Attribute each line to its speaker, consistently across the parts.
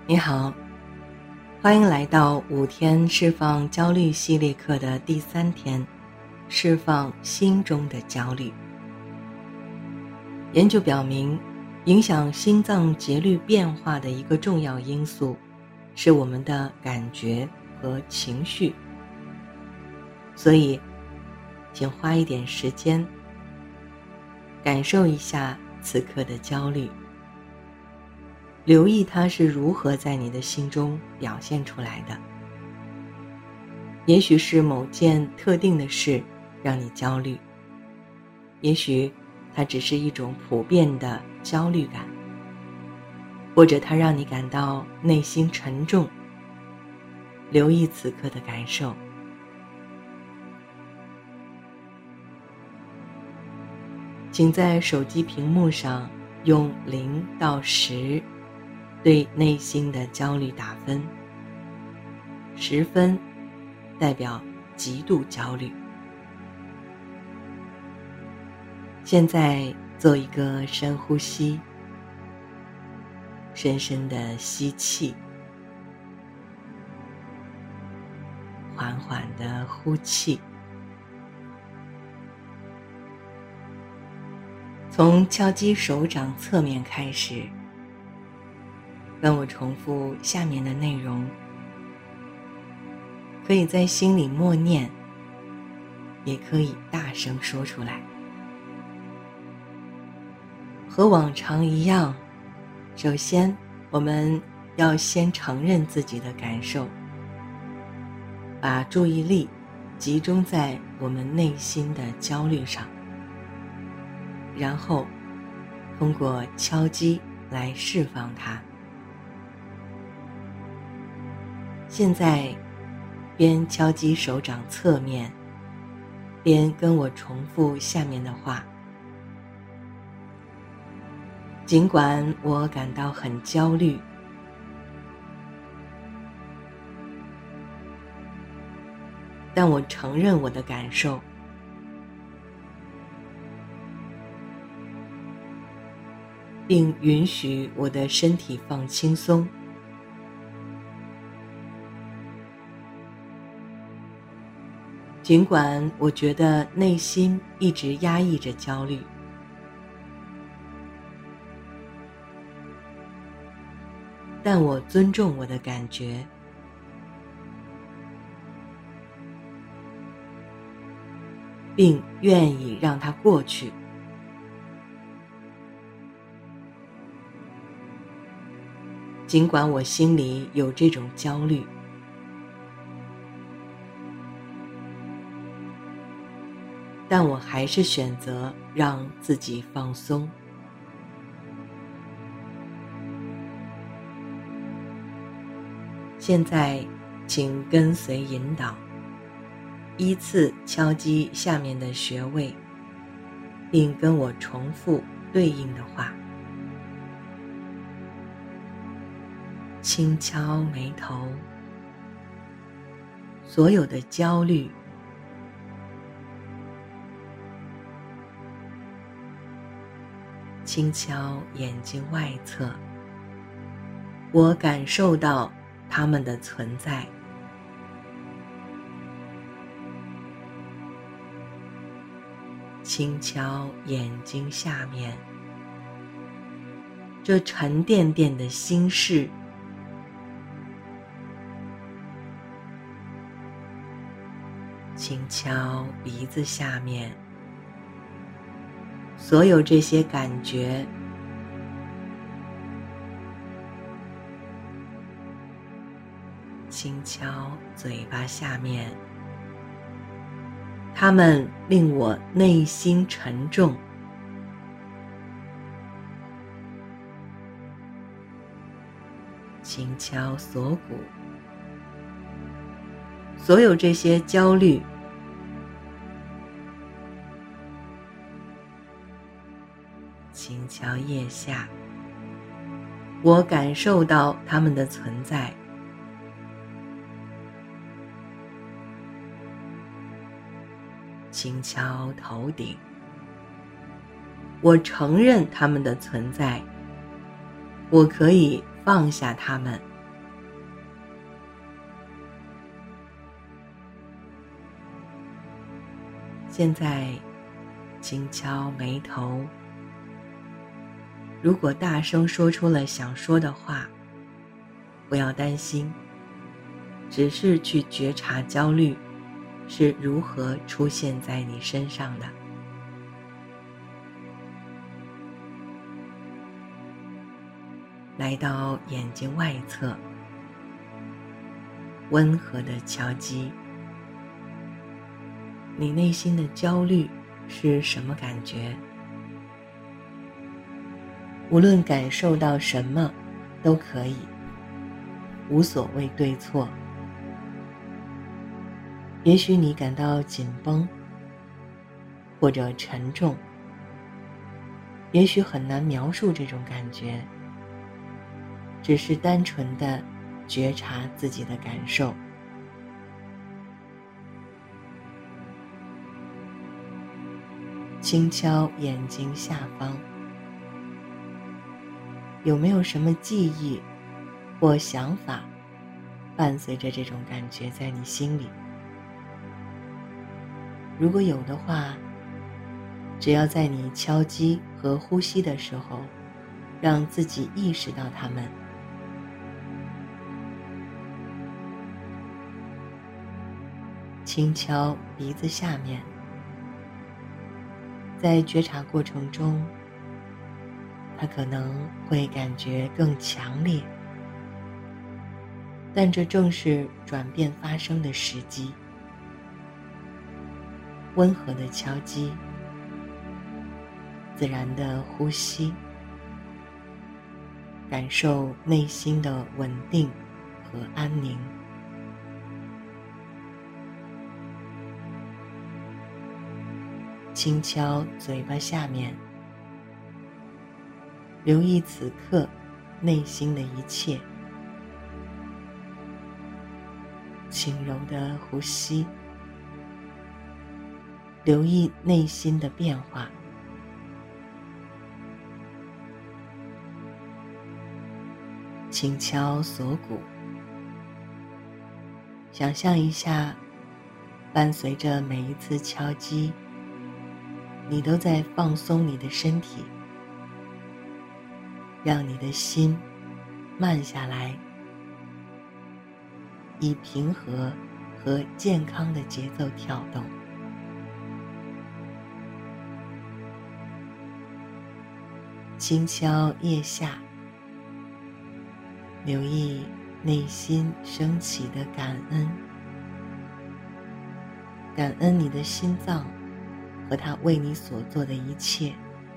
Speaker 1: 你好，欢迎来到5天释放焦虑系列课的第3天，释放心中的焦虑。研究表明，影响心脏节律变化的一个重要因素是我们的感觉和情绪。所以，请花一点时间，感受一下此刻的焦虑，留意它是如何在你的心中表现出来的。也许是某件特定的事让你焦虑，也许它只是一种普遍的焦虑感，或者它让你感到内心沉重。留意此刻的感受。请在手机屏幕上用0到10对内心的焦虑打分。10分代表极度焦虑。现在做一个深呼吸，深深的吸气，缓缓的呼气。从敲击手掌侧面开始，跟我重复下面的内容，可以在心里默念，也可以大声说出来。和往常一样，首先我们要先承认自己的感受，把注意力集中在我们内心的焦虑上，然后通过敲击来释放它。现在边敲击手掌侧面，边跟我重复下面的话。尽管我感到很焦虑，但我承认我的感受，并允许我的身体放轻松。尽管我觉得内心一直压抑着焦虑，但我尊重我的感觉，并愿意让它过去。尽管我心里有这种焦虑，但我还是选择让自己放松。现在，请跟随引导，依次敲击下面的穴位，并跟我重复对应的话。轻敲眉头，所有的焦虑，轻敲眼睛外侧，我感受到它们的存在。轻敲眼睛下面，这沉甸甸的心事。轻敲鼻子下面，所有这些感觉。轻敲嘴巴下面，它们令我内心沉重。轻敲锁骨，所有这些焦虑。轻敲腋下，我感受到它们的存在。轻敲头顶，我承认它们的存在，我可以放下它们。 现在轻敲眉头，如果大声说出了想说的话，不要担心，只是去觉察焦虑是如何出现在你身上的。来到眼睛外侧，温和的敲击。你内心的焦虑是什么感觉？无论感受到什么都可以，无所谓对错。也许你感到紧绷，或者沉重，也许很难描述这种感觉，只是单纯的觉察自己的感受。轻敲眼睛下方，有没有什么记忆或想法伴随着这种感觉在你心里？如果有的话，只要在你敲击和呼吸的时候，让自己意识到它们。轻敲鼻子下面，在觉察过程中，它可能会感觉更强烈，但这正是转变发生的时机。温和的敲击，自然的呼吸，感受内心的稳定和安宁。轻敲嘴巴下面，留意此刻内心的一切。轻柔的呼吸，留意内心的变化。轻敲锁骨，想象一下，伴随着每一次敲击，你都在放松你的身体，让你的心慢下来，以平和和健康的节奏跳动。轻敲腋下，留意内心升起的感恩，感恩你的心脏和它为你所做的一切。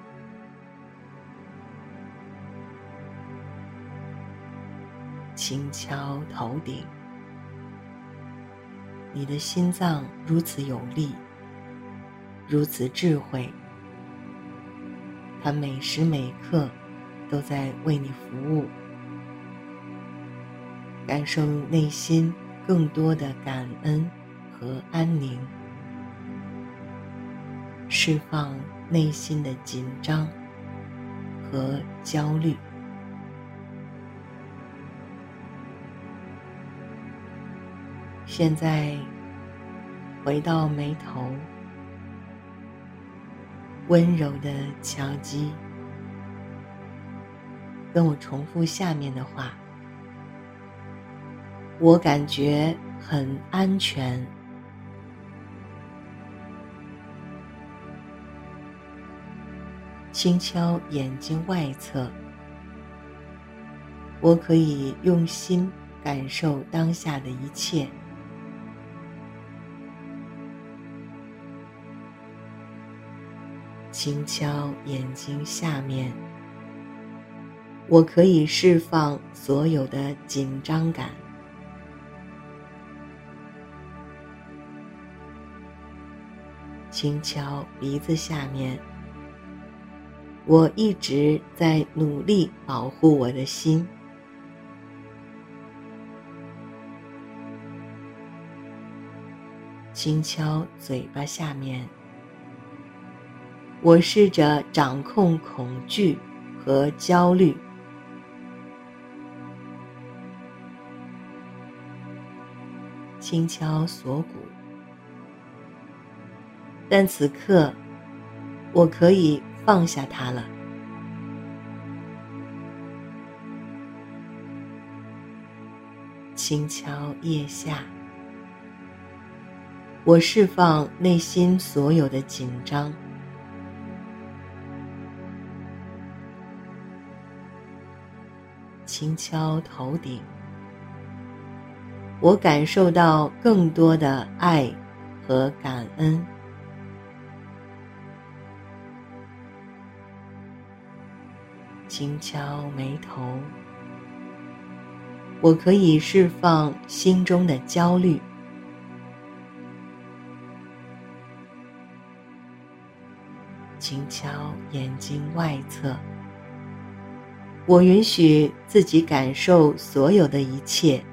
Speaker 1: 轻敲头顶，你的心脏如此有力，如此智慧，它每时每刻都在为你服务。感受内心更多的感恩和安宁，释放内心的紧张和焦虑。现在回到眉头，温柔的敲击，跟我重复下面的话：我感觉很安全。轻敲眼睛外侧，我可以用心感受当下的一切。轻敲眼睛下面，我可以释放所有的紧张感。轻敲鼻子下面，我一直在努力保护我的心。轻敲嘴巴下面，我试着掌控恐惧和焦虑。轻敲锁骨， 但此刻我可以放下它了。轻敲腋下，我释放内心所有的紧张。轻敲头顶，我感受到更多的爱和感恩。轻敲眉头，我可以释放心中的焦虑。轻敲眼睛外侧，我允许自己感受所有的一切。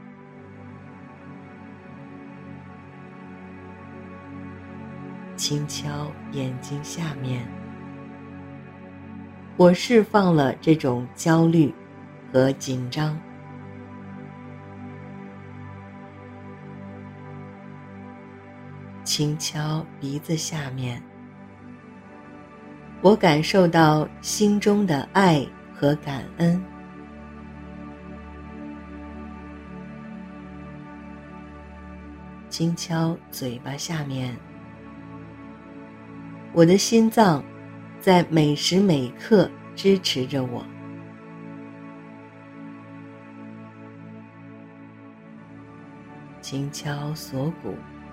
Speaker 1: 轻敲眼睛下面，我释放了这种焦虑和紧张。轻敲鼻子下面，我感受到心中的爱和感恩。轻敲嘴巴下面，我的心脏在每时每刻支持着我。轻敲锁骨，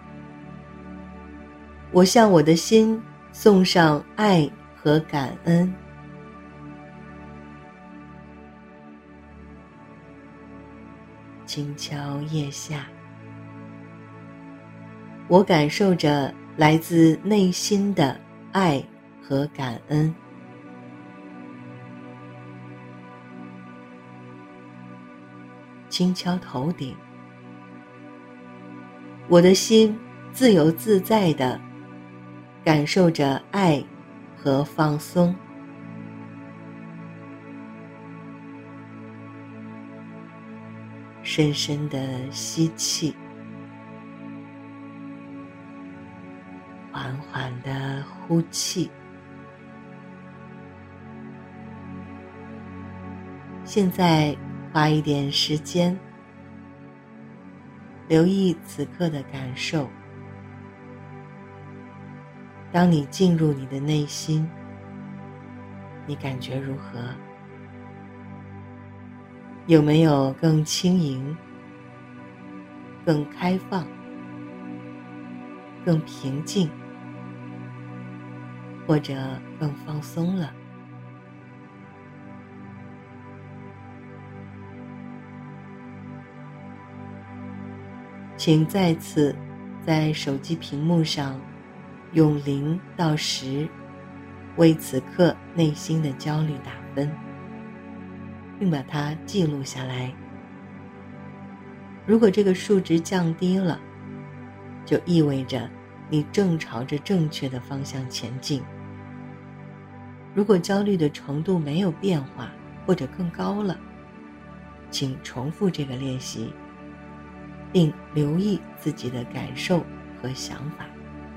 Speaker 1: 我向我的心送上爱和感恩。轻敲腋下，我感受着来自内心的爱和感恩。轻敲头顶，我的心自由自在地感受着爱和放松。深深地吸气，缓缓地呼气。现在花一点时间，留意此刻的感受。当你进入你的内心，你感觉如何？有没有更轻盈、更开放、更平静，或者更放松了？请再次在手机屏幕上用0到10为此刻内心的焦虑打分，并把它记录下来。如果这个数值降低了，就意味着你正朝着正确的方向前进。如果焦虑的程度没有变化或者更高了，请重复这个练习，并留意自己的感受和想法。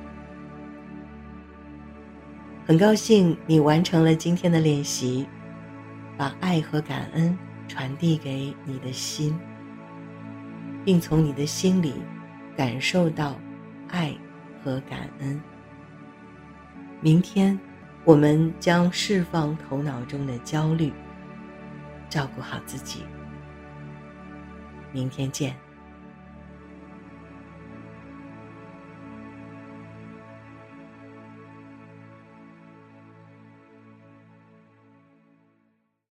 Speaker 1: 很高兴你完成了今天的练习，把爱和感恩传递给你的心，并从你的心里感受到爱和感恩。明天我们将释放头脑中的焦虑，照顾好自己。明天见。